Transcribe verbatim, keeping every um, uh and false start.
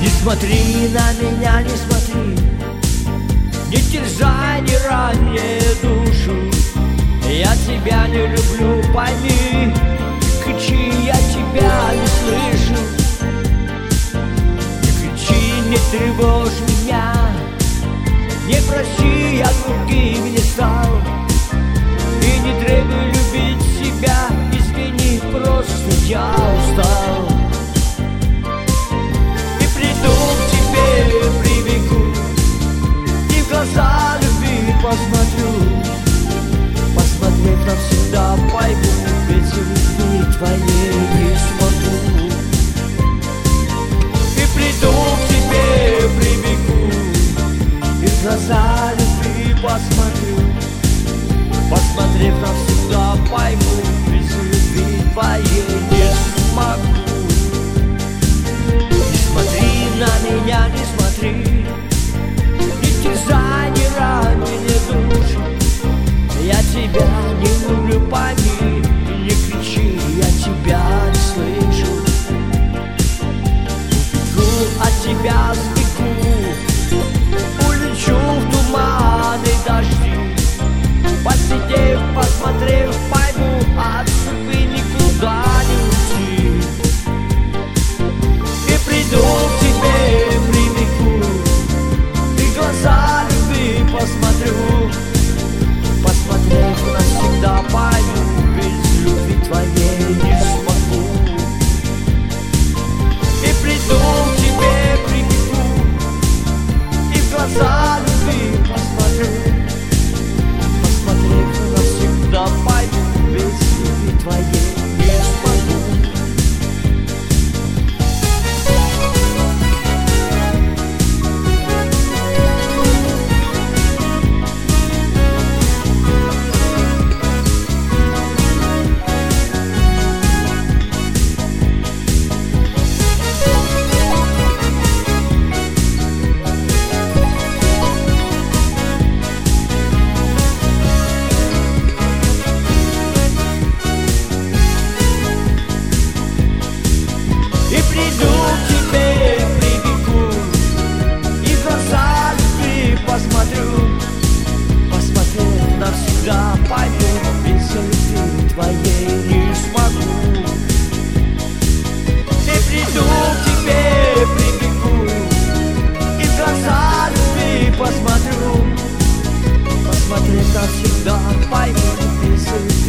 Не смотри на меня, не смотри, не терзай, не рань мне душу. Я тебя не люблю, пойми, кричи, я тебя не слышу. Не кричи, не тревожь меня, не проси, я другим не стал. И не требуй любить себя, извини, просто я устал. И приду к тебе, прибегу, и в глаза любви посмотрю. Посмотрев навсегда, пойму, ведь любви твоей не смогу. И приду к тебе, прибегу, и в глаза любви посмотрю. Посмотрев навсегда, пойму, ведь любви твоей не смогу. Не смотри на меня, не смотри, не терзай, не рань мне душу. Я тебя не люблю, пойми, не кричи, я тебя не слышу. Убегу от тебя, сбегу, улечу в туманы дожди. Посидев, посмотрев, пойму, от судьбы никуда не уйти. И приду к тебе, прибегу, и глаза любви посмотрю. Посмотрев навсегда, пойму, без любви твоей не смогу. И приду к тебе, прибегу, и в глаза любви посмотрю. Посмотрев навсегда, пойму, без любви твоей не смогу. И приду к тебе, прибегу, и в глаза любви посмотрю. Посмотрев навсегда, пойму, без любви твоей не смогу. И приду к тебе, прибегу, и в глаза любви посмотрю. Посмотрев навсегда, пойму, без любви